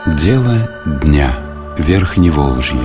Дело дня. Верхневолжье.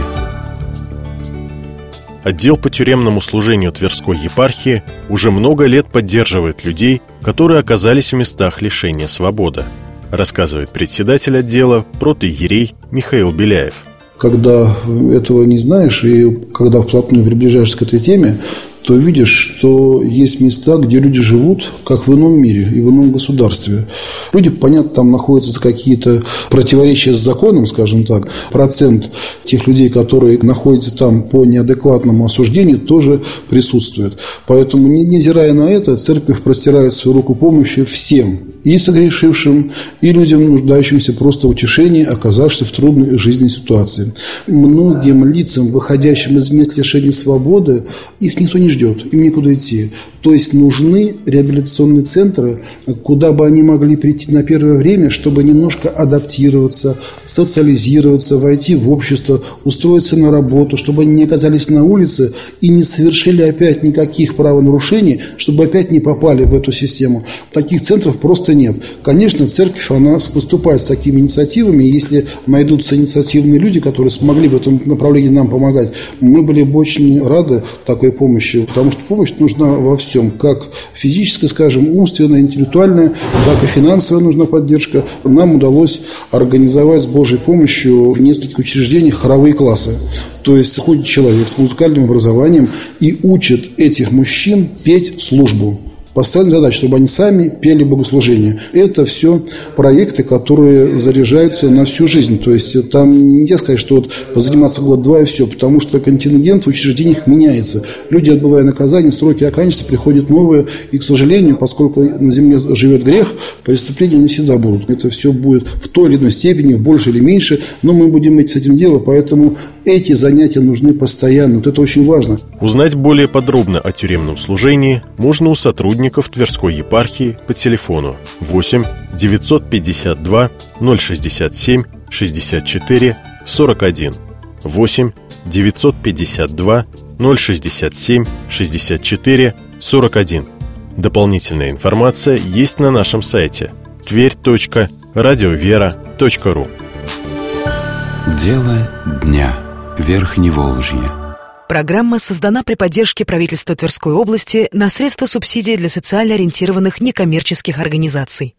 Отдел по тюремному служению Тверской епархии уже много лет поддерживает людей, которые оказались в местах лишения свободы, рассказывает председатель отдела протоиерей Михаил Беляев. Когда этого не знаешь и когда вплотную приближаешься к этой теме, то видишь, что есть места, где люди живут как в ином мире и в ином государстве. Люди, понятно, там находятся какие-то противоречия с законом, скажем так. Процент тех людей, которые находятся там по неадекватному осуждению, тоже присутствует. Поэтому, невзирая на это, церковь простирает свою руку помощи всем. И согрешившим, и людям, нуждающимся просто в утешении, оказавшимся в трудной жизненной ситуации. Многим лицам, выходящим из мест лишения свободы, их никто не ждет, им некуда идти. То есть нужны реабилитационные центры, куда бы они могли прийти на первое время, чтобы немножко адаптироваться, социализироваться, войти в общество, устроиться на работу, чтобы они не оказались на улице и не совершили опять никаких правонарушений, чтобы опять не попали в эту систему. Таких центров просто нет. Конечно, церковь, она выступает с такими инициативами. Если найдутся инициативные люди, которые смогли в этом направлении нам помогать, мы были бы очень рады такой помощи, потому что помощь нужна во всем. Как физическая, скажем, умственная, интеллектуальная, так и финансовая нужна поддержка. Нам удалось организовать с Божьей помощью в нескольких учреждениях хоровые классы. То есть ходит человек с музыкальным образованием и учит этих мужчин петь службу. Поставлена задача, чтобы они сами пели богослужение. Это все проекты, которые заряжаются на всю жизнь. То есть там нельзя сказать, что вот позаниматься год-два и все, потому что контингент в учреждениях меняется. Люди, отбывая наказание, сроки оканчиваются, приходят новые. И, к сожалению, поскольку на земле живет грех, преступления не всегда будут. Это все будет в той или иной степени, больше или меньше, но мы будем иметь с этим дело, поэтому эти занятия нужны постоянно. Вот это очень важно. Узнать более подробно о тюремном служении можно у сотрудников Тверской епархии по телефону 8 952 067 64 41 8 952 067 64 41. Дополнительная информация есть на нашем сайте tверь.радиовера.ру. Дело дня. Верхневолжье. Программа создана при поддержке правительства Тверской области на средства субсидий для социально ориентированных некоммерческих организаций.